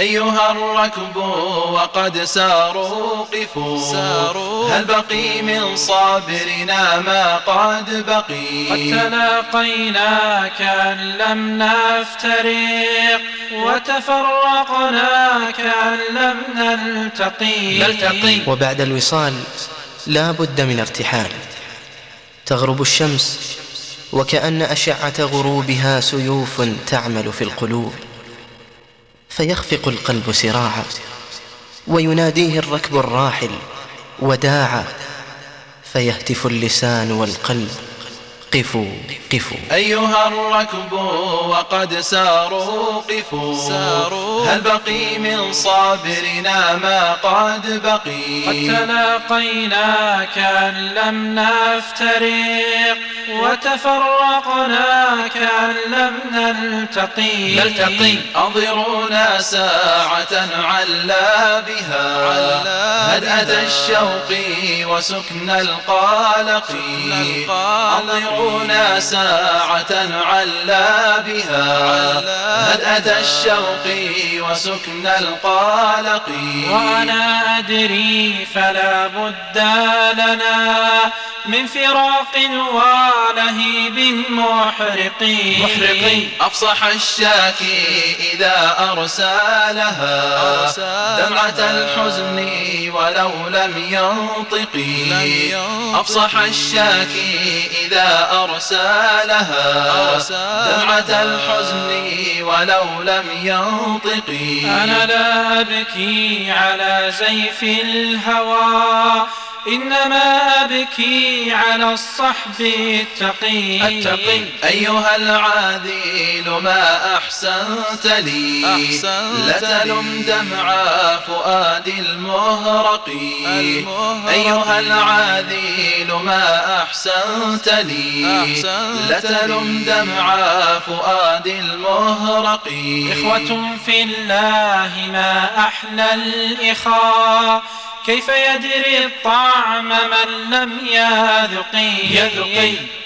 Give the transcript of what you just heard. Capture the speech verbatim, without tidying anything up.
أيها الركب وقد ساروا قفوا ساروا هل بقي من صابرنا ما قد بقي؟ قد تلاقينا كأن لم نفترق وتفرقنا كأن لم نلتقي نلتقي وبعد الوصال لا بد من ارتحال. تغرب الشمس وكأن أشعة غروبها سيوف تعمل في القلوب، فيخفق القلب سراعا ويناديه الركب الراحل وداعا، فيهتف اللسان والقلب قفوا قفوا. أيها الركب وقد ساروا قفوا ساروا هل بقي من صابرنا ما قد بقي؟ قد تلاقينا كأن لم نفترق وتفرقنا كأن لم نلتقي نلتقي أنظرونا ساعة علا بها هدأة الشوق وسكن القلق. أنظرونا ساعة علا بها هدأة الشوق وسكن القلق. وأنا أدري فلا بد لنا من فراق ولهيب محرق محرق. أفصح الشاكي إذا أرسالها دمعة الحزن ولو لم ينطق. أفصح الشاكي إذا أرسالها دمعة الحزن ولو لم ينطق. أنا لا أبكي على زيف الهوى إنما أبكي على الصحب التقي التقي. أيها العاذل ما أحسنت لي لتلم دمع فؤاد المهرق. أيها العاذل ما أحسنت لي لتلم دمع فؤاد المهرق. إخوة في الله ما أحلى الإخاء كيف يدري الطعم من لم يذق يذق